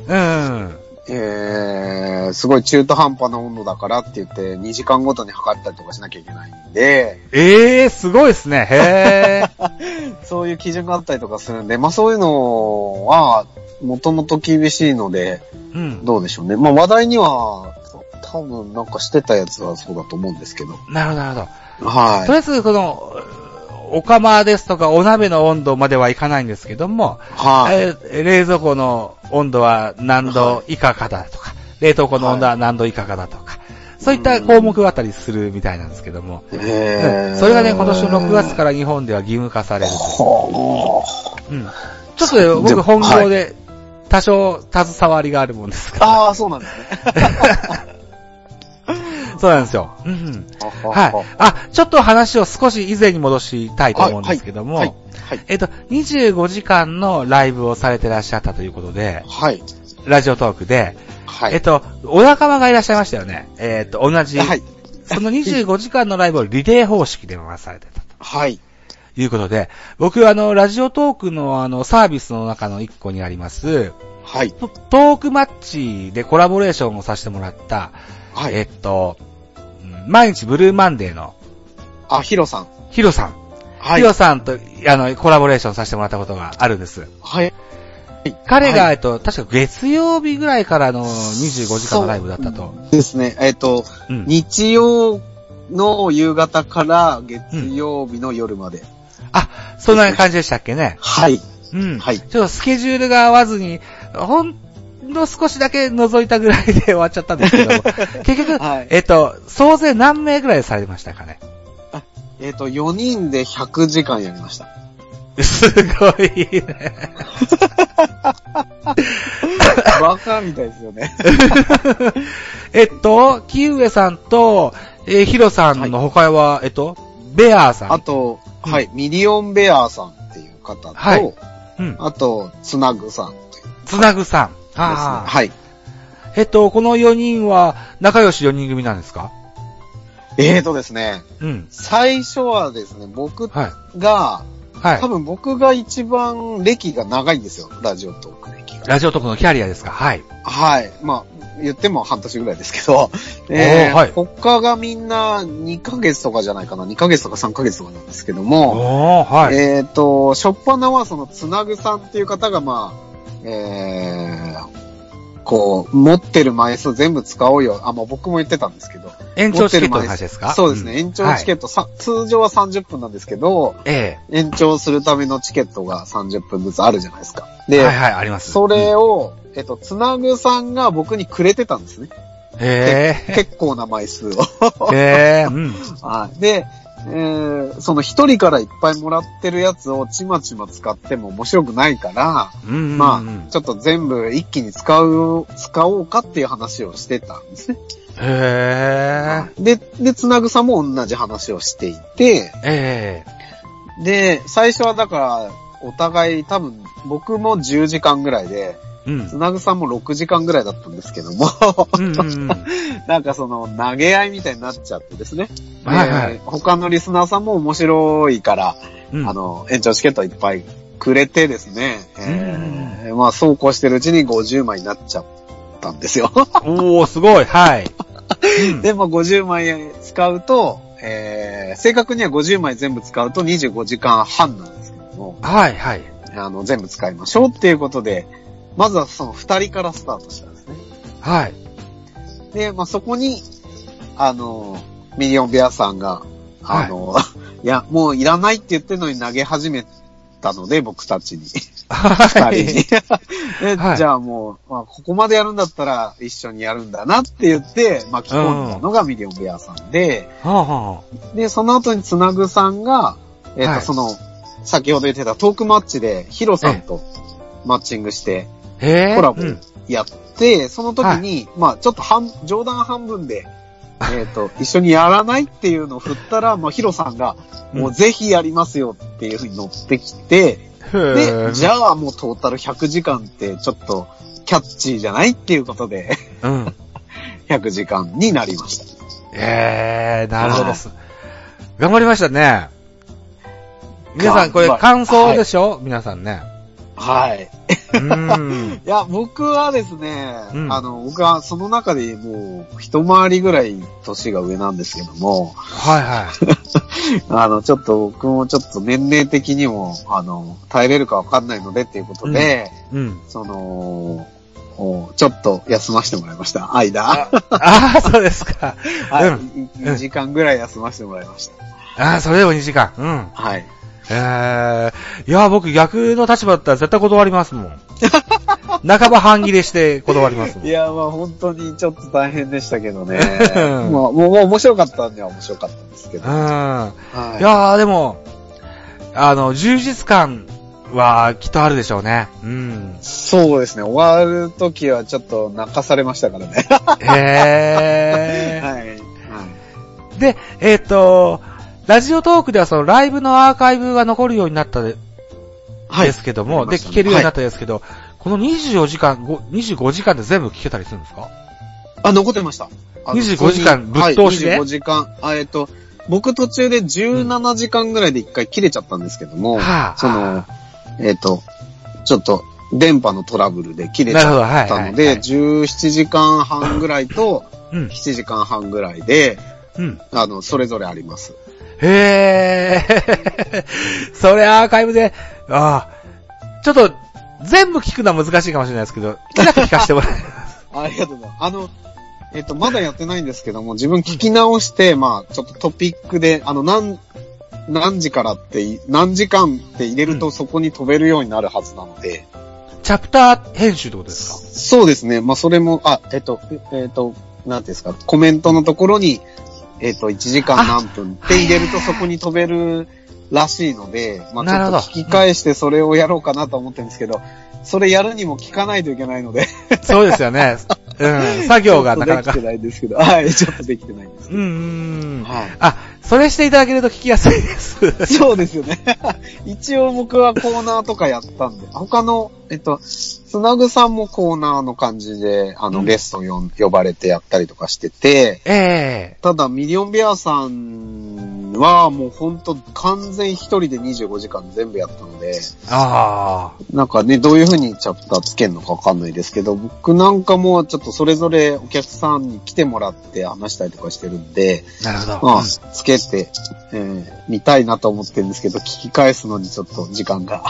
えー、すごい中途半端な温度だからって言ってにじかんごとに測ったりとかしなきゃいけないんで。 えー、すごいですね。へー。 そういう基準があったりとかするんで、まあそういうのは、もともと厳しいので、うん、どうでしょうね。まあ話題には、多分なんかしてたやつはそうだと思うんですけど。 なるほど、なるほど。 はい。 とりあえず、この、お釜ですとかお鍋の温度まではいかないんですけども、はい、えー、冷蔵庫の温度は何度以下かだとか、はい、冷凍庫の温度は何度以下かだとか、はい、そういった項目があったりするみたいなんですけども、 へー、 うん、それがね、今年のろくがつから日本では義務化される。うん、ちょっとね、僕本業で多少携わりがあるもんですから。 ああ、そうなんですね。 そうなんですよ。うんうん。はい。あ、ちょっと話を少し以前に戻したいと思うんですけども、はいはいはい、えっと、にじゅうごじかんのライブをされてらっしゃったということで、 はい。 ラジオトークで、はい。えっと、お仲間がいらっしゃいましたよね。えっと、同じ、はい。そのにじゅうごじかんのライブをリレー方式で回されてたと。 はい。 いうことで、僕あの、ラジオトークのあの、サービスの中の一個にあります、 はい。 トークマッチでコラボレーションをさせてもらった、はい。えっと、毎日ブルーマンデーの。 あ、ヒロさん。 ヒロさん。はい。ヒロさんと、あの、コラボレーションさせてもらったことがあるんです。 はい。 彼が、はい、えっと、確か月曜日ぐらいからのにじゅうごじかんのライブだったと。 ですね。えっと、うん、日曜の夕方から月曜日の夜まで。うん、 あ、そんな感じでしたっけね。 はい。 うん。はい。ちょっとスケジュールが合わずに、ほんの少しだけ覗いたぐらいで終わっちゃったんですけども、結局、はい、えっと、総勢何名ぐらいされましたかね。 あ、えっと、よにんでひゃくじかんやりました。 すごいね。 バカみたいですよね。 えっと、木上さんと、えー、ヒロさんの他は、はい、えっと、ベアーさん。 あと、うん、はい、ミリオンベアーさんっていう方と、はい、うん、あと、つなぐさん。 つなぐさん。 あはい。 えっと、このよにんは仲良しよにん組なんですか？ えーとですね。 うん。 最初はですね、僕が、はい。多分僕が一番歴が長いんですよ。ラジオトーク歴が。 ラジオトークのキャリアですか？はい。 はい。まあ、言っても半年ぐらいですけど、えー、はい。他がみんなにかげつとかじゃないかな。にかげつとかさんかげつとかなんですけども、はい。えーと、しょっぱなはそのつなぐさんっていう方がまあ、えー、こう、持ってる枚数全部使おうよ。あ、まあ僕も言ってたんですけど。 延長チケットの話ですか？ そうですね。うん、延長チケット、はい、通常はさんじゅっぷんなんですけど、ええ、延長するためのチケットがさんじゅっぷんずつあるじゃないですか。で、 はいはい、あります。 それを、うん、えっと、つなぐさんが僕にくれてたんですね。 へえ。 結構な枚数を。 へえ、うん。 はい。で、えー、その一人からいっぱいもらってるやつをちまちま使っても面白くないから、うんうんうん、まあ、ちょっと全部一気に使う、使おうかっていう話をしてたんですね。 へー。で、で、つなぐさんも同じ話をしていて、 えー、で、最初はだから、お互い多分僕もじゅうじかんぐらいで、うん、つなぐさんもろくじかんぐらいだったんですけども、うんうんうん、なんかその投げ合いみたいになっちゃってですね。はいはい、他のリスナーさんも面白いから、うん、あの、延長チケットいっぱいくれてですね、えーうん、まあそうこうしてるうちにごじゅうまいになっちゃったんですよ。 おー、すごい、はい。 で、まあごじゅうまい使うと、えー、正確にはごじゅうまい全部使うとにじゅうごじかんはんなんですけども、 はいはい。 あの、全部使いましょうっていうことで、まずはその二人からスタートしたんですね。 はい。 で、まあ、そこに、あの、 ミリオンベアさんが、あの、はい、いや、もういらないって言ってるのに投げ始めたので、僕たちに。 はい。 二人にで、はい。じゃあもう、まあ、ここまでやるんだったら一緒にやるんだなって言って、巻き込んだのがミリオンベアさんで、 うんはあ、 で、その後につなぐさんが、えっ、ー、と、はい、その、先ほど言ってたトークマッチでヒロさんとマッチングして、コラボやって、うん、その時に、はい、まあちょっと半、冗談半分で、えっと、一緒にやらないっていうのを振ったら、まあヒロさんが、もうぜひやりますよっていう風に乗ってきて、うん、で、じゃあもうトータルひゃくじかんってちょっとキャッチーじゃないっていうことで、うん、ひゃくじかんになりました。 えー、なるほどです。頑張りましたね。皆さん、これ感想でしょ、はい、皆さんね。 はい。うんいや、僕はですね、うん、あの、僕はその中でもう一回りぐらい年が上なんですけども。 はいはい。 あの、ちょっと僕もちょっと年齢的にも、あの、耐えれるかわかんないのでっていうことで、うんうん、その、ちょっと休ませてもらいました、間。 ああ、そうですか。 はい、うん、にじかんぐらい休ませてもらいました。 ああ、それでもにじかん。うん。 はい。 えー、いや、僕逆の立場だったら絶対断りますもん。半ば半切れして断りますもん。 いや、まあ本当にちょっと大変でしたけどね。まあ、もう、もう面白かったんでは面白かったんですけど。うん。 はい、いやー、でも、あの、充実感はきっとあるでしょうね。うん。 そうですね。終わるときはちょっと泣かされましたからね。 へー。 はい。はい、 で、えっ、ー、と、ラジオトークではそのライブのアーカイブが残るようになったで、はい、ですけども、で、聞けるようになったですけど、はい、このにじゅうよじかん、にじゅうごじかんで全部聞けたりするんですか？ あ、残ってました。 にじゅうごじかんぶっ通しで、はい、にじゅうごじかん、あ、えっと、僕途中でじゅうななじかんぐらいで一回切れちゃったんですけども、うん、その、えっと、ちょっと、電波のトラブルで切れちゃったので、はいはいはい、じゅうななじかんはんぐらいと、しちじかんはんぐらいで、うん、あの、それぞれあります。 へー。それアーカイブで、ああ、ちょっと、全部聞くのは難しいかもしれないですけど、気だけ聞かせてもらいます。 ありがとうございます。あの、えっと、まだやってないんですけども、自分聞き直して、まあ、ちょっとトピックで、あの、何、何時からって、何時間って入れるとそこに飛べるようになるはずなので。 うん、チャプター編集ってことですか？ そうですね。まあ、それも、あ、えっと、えっと、なんていうんですか、コメントのところに、えっと、いちじかん何分って入れるとそこに飛べるらしいので、まあちょっと聞き返してそれをやろうかなと思ってるんですけど、それやるにも聞かないといけないので。 そうですよね。うん。作業がなかなか。 できてないんですけど、はい、ちょっとできてないんですけど。 うんうん。はい。あ、それしていただけると聞きやすいです。 そうですよね。一応僕はコーナーとかやったんで、他の、えっと、つなぐさんもコーナーの感じで、あの、うん、ゲスト呼呼ばれてやったりとかしてて、 ええー。 ただ、ミリオンベアさんはもうほんと完全一人でにじゅうごじかん全部やったので、 ああ。 なんかね、どういう風にチャプターつけるのかわかんないですけど、僕なんかもちょっとそれぞれお客さんに来てもらって話したりとかしてるんで、 なるほど。 まあ、つけて、えー、見たいなと思ってるんですけど、聞き返すのにちょっと時間が。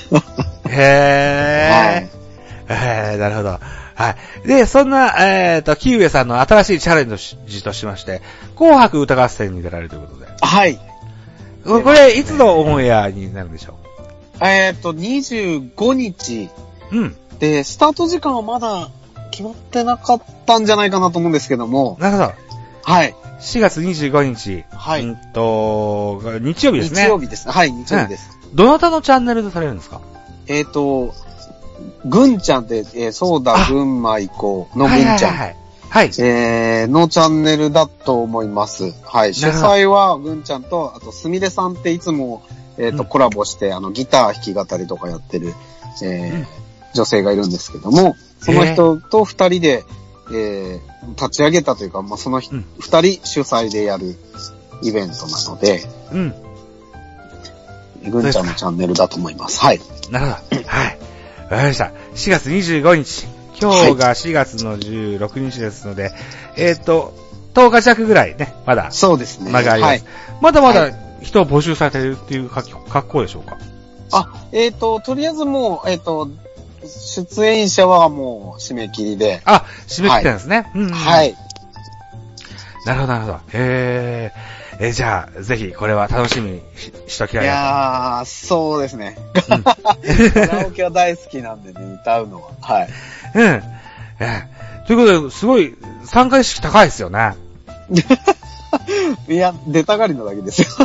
へー。はい。えー、なるほど。はい。で、そんな、えっ、ー、と、キウエさんの新しいチャレンジとしまして、紅白歌合戦に出られるということで。 はい。 これ、いつのオンエアになるんでしょう？えっ、ー、と、にじゅうごにち。うん。で、スタート時間はまだ決まってなかったんじゃないかなと思うんですけども。 なるほど。 はい。 しがつにじゅうごにち。はい。うんと、日曜日ですね。 日曜日です。はい、日曜日です。 うん、どなたのチャンネルでされるんですか？ えっ、ー、と、ぐんちゃんって、えー、そうだ、ぐんまいこのぐんちゃん。はいはいはい、はい。えー、のチャンネルだと思います。はい。主催はぐんちゃんと、あと、すみれさんっていつも、えっ、ー、と、うん、コラボして、あの、ギター弾き語りとかやってる、えーうん、女性がいるんですけども、その人と二人で、えー、立ち上げたというか、まあ、その二、うん、人主催でやるイベントなので、うん。ぐんちゃんのチャンネルだと思います。はい。 なるほど。はい。わかりました。しがつにじゅうごにち。今日がしがつのじゅうろくにちですので、はい、えっ、ー、と、とおか弱ぐらいね、まだ。 そうですね。 間があります。はい、まだまだ人を募集されているっていう格好でしょうか？ あ、えっ、ー、と、とりあえずもう、えっ、ー、と、出演者はもう締め切りで。 あ、締め切りなんですね。はい。うんうん、 はい。 なるほど、なるほど。へー。え、じゃあ、ぜひ、これは楽しみに し, しときたいなと。 いやー、そうですね。うん、カラオケは大好きなんでね、歌うのは。はい。 うん。えということで、すごい、参加意識高いですよね。 いや、出たがりのだけですよ。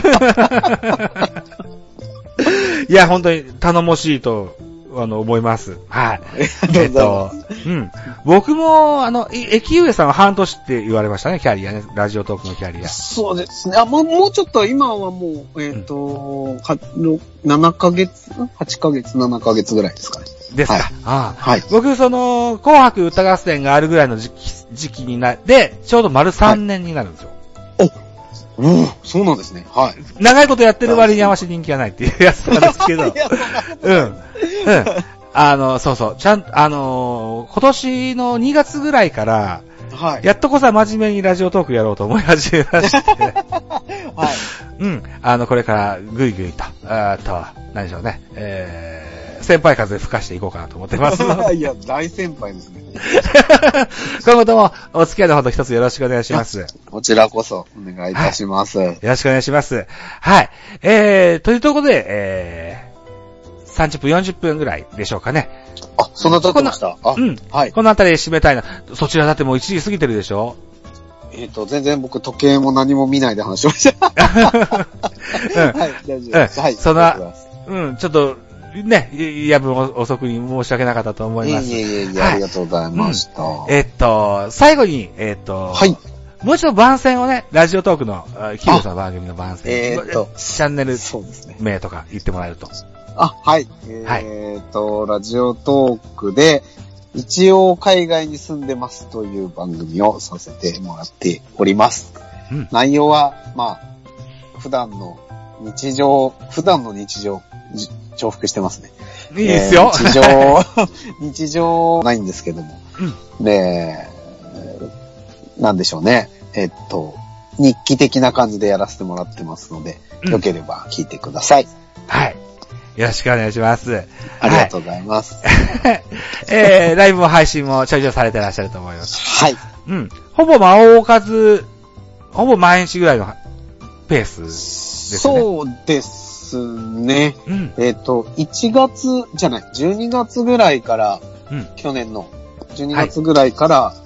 いや、本当に頼もしいと、あの、思います。はい。えっと、うん。僕も、あの、駅上さんは半年って言われましたね、キャリアね。ラジオトークのキャリア。 そうですね。あ、もう、もうちょっと、今はもう、えっ、ー、と、うん、は、ななかげつ ?はち ヶ月、ななかげつぐらいですかね。 ですか。はい。 ああはい。 僕、その、紅白歌合戦があるぐらいの時期、時期になって、ちょうど丸さんねんになるんですよ。 はい、おうん、そうなんですね。はい。 長いことやってる割にあまし人気がないっていうやつなんですけど。うん。うん。あの、そうそう。ちゃん、あのー、今年のにがつぐらいから、はい。やっとこさ真面目にラジオトークやろうと思い始めまして。はい。うん。あの、これからぐいぐいと、あと、何でしょうね。えー、先輩風吹かしていこうかなと思ってます。 いや、大先輩ですね。 今後ともお付き合いのほど一つよろしくお願いします。 こちらこそお願いいたします。はい、 よろしくお願いします。はい。えー、というところで、えー、さんじゅっぷん、よんじゅっぷんぐらいでしょうかね。 あ、そんな経ってました。あ、 うん。はい。このあたりで締めたいな。そちらだってもういちじ過ぎてるでしょ？ えっと、全然僕時計も何も見ないで話しました。うん。はい、大丈夫です。はい。 その、うん、ちょっと、ね、夜分遅くに申し訳なかったと思います。 いえいえいえ、はい、ありがとうございました。うん、 えっと、最後に、えっと、はい。もう一度番宣をね、ラジオトークの、ヒロさんの番組の番宣。えー、っと、チャンネル名とか言ってもらえると。 あ、はい。えー、っと、ラジオトークで、一応海外に住んでますという番組をさせてもらっております。うん、内容は、まあ、普段の日常、普段の日常、重複してますね。 いいですよ。 えー、日常、日常ないんですけども。うん、で、なんでしょうね。えっと、日記的な感じでやらせてもらってますので、うん、よければ聞いてください。 はい。よろしくお願いします。 ありがとうございます。 はい、えー、ライブも配信もちょいちょいされてらっしゃると思います。 はい。 うん。ほぼ間を置かず、ほぼ毎日ぐらいのペースですね。 そうですね。うん、えっ、ー、と、いちがつじゃない、じゅうにがつぐらいから、うん、去年のじゅうにがつぐらいから、はい、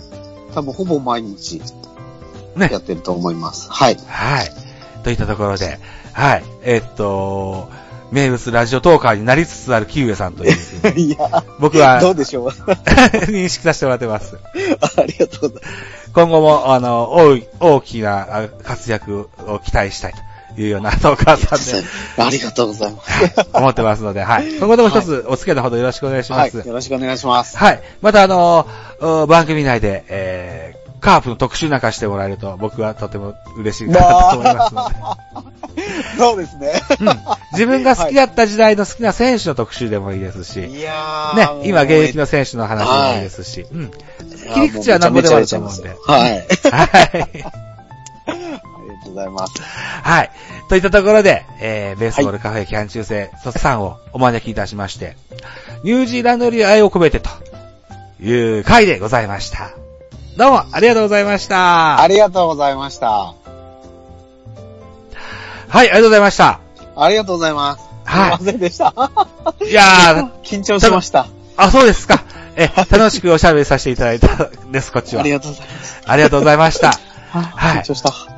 多分ほぼ毎日やってると思います。ね、はい。 はい。といったところで、はい。えっ、ー、と、名物ラジオトーカーになりつつあるキウエさんという。 いや、 僕は、 どうでしょう認識させてもらってます。 ありがとうございます。 今後も、あの、大, 大きな活躍を期待したいというようなトーカーさんで。 ありがとうございます。 思ってますので、はい。今後とも一つお付き合いのほどよろしくお願いします。 はい、よろしくお願いします。 はい。またあの、番組内で、えー、カープの特集なんかしてもらえると僕はとても嬉しいかなと思いますので。 そうですね、 うん。自分が好きだった時代の好きな選手の特集でもいいですし、 いやね、今現役の選手の話でもいいですし、うん。切り口は何もでもあると思うんで。 はい。はい。ありがとうございます。 はい。といったところで、えー、ベースボールカフェキャン中世卒さんをお招きいたしまして、ニュージーランドより愛を込めてという回でございました。どうもありがとうございました。 ありがとうございました。 はい、ありがとうございました。 ありがとうございます。はい。すいませんでした。 いやー、 緊張しました。 あ、そうですか。え、楽しくおしゃべりさせていただいたです、こっちは。 ありがとうございます。 ありがとうございました。 はい。緊張した。はい。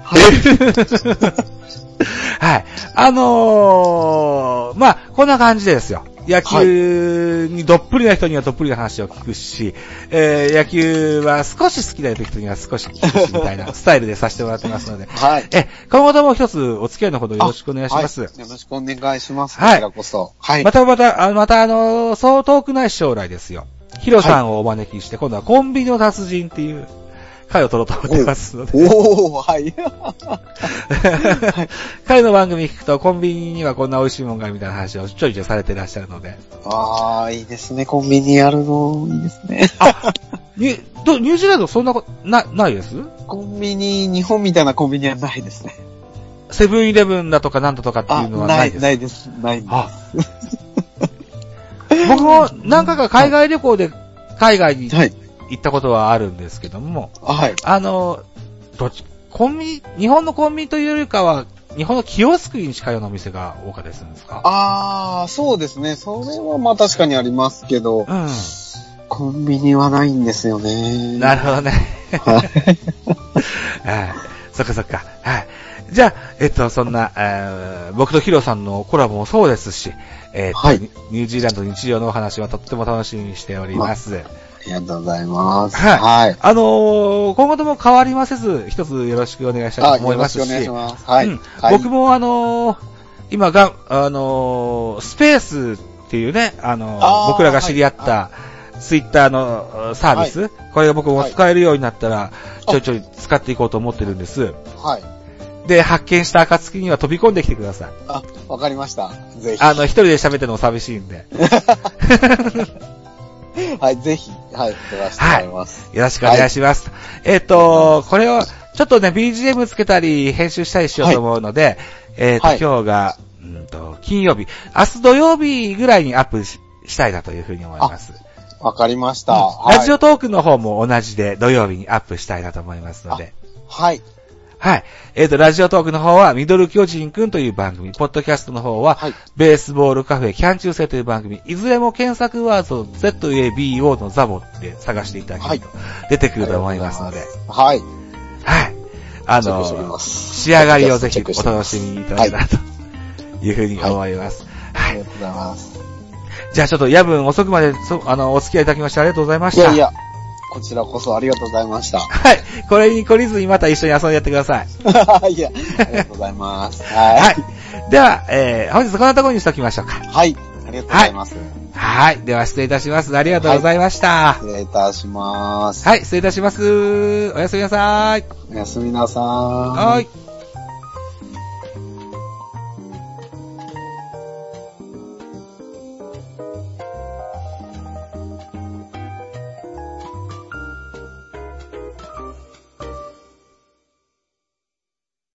はい。あのー、まあ、こんな感じでですよ。野球にどっぷりな人にはどっぷりな話を聞くし、えー、野球は少し好きな人には少し聞くし、みたいなスタイルでさせてもらってますので。 はい。 え、今後とも一つお付き合いのほどよろしくお願いします。 はい、よろしくお願いします。はい。こちらこそ。はい。 またまた、あまたあのー、そう遠くない将来ですよ。ヒロさんをお招きして、今度はコンビニの達人っていう回を取ろうと思ってますので。 おー、はい。 彼の番組聞くと、コンビニにはこんな美味しいもんがみたいな話をちょいちょいされていらっしゃるので。 あー、いいですね。コンビニやるの、いいですね。 あ、ニュニュージーランドそんなこと、な、ないです？ コンビニ、日本みたいなコンビニはないですね。 セブンイレブンだとかなんだとかっていうのはないです。 ないです。ないです。 僕も何回か海外旅行で海外に行ったことはあるんですけども、 はい。 あの、 どっち、コンビニ、日本のコンビニというよりかは、日本のキオスクに近いようなお店が多かったりするんですか？ ああ、そうですね。それはまあ確かにありますけど、うん、コンビニはないんですよね。 なるほどね。はい。そっかそっか。はい。じゃあ、えっと、そんな、えー、僕とヒロさんのコラボもそうですし、えー、っと、はい、ニュージーランド日常のお話はとっても楽しみにしております。まありがとうございます。 はい。はい、あのー、今後とも変わりませず、一つよろしくお願いしたいと思いますし。 よろしくお願いします。はい。うんはい、僕もあのー、今が、あのー、スペースっていうね、あのー、僕らが知り合った、ツイッターのサービス、はい、これが僕も使えるようになったら、ちょいちょい使っていこうと思ってるんです。 はい。 で、発見した暁には飛び込んできてください。 あ、わかりました。ぜひ。 あの、一人で喋ってるのも寂しいんで。 はい、ぜひ、はい、よろしくお願いします。 はい、よろしくお願いします。はい、えっ、ー、と、これを、ちょっとね、ビージーエム つけたり、編集したりしようと思うので、はい、えっ、ー、と、はい、今日が、うんと、金曜日、明日土曜日ぐらいにアップ し, したいなというふうに思います。 わかりました、 うんはい。ラジオトークの方も同じで土曜日にアップしたいなと思いますので。 はい。 はい。えっ、ー、と、ラジオトークの方は、ミドル巨人くんという番組、ポッドキャストの方は、はい、ベースボールカフェキャン中世という番組、いずれも検索ワード ゼットエービーオー のザボで探していただけると、出てくると思いますので。 はい。 はい。あの、仕上がりをぜひお楽しみいただけたらというふうに思います。はい。 ありがとうございます。 じゃあちょっと夜分遅くまで、そあの、お付き合いいただきましてありがとうございました。 いやいや。こちらこそありがとうございました。 はい。これに懲りずにまた一緒に遊んでやってください。いや、ありがとうございます。はい。 はい。では、えー、本日こんなところにしときましょうか。 はい。ありがとうございます。 はい。はい、では失礼いたします。ありがとうございました。はい、 失礼いたします。 はい、失礼いたします。おやすみなさい。 おやすみなさい。 はい。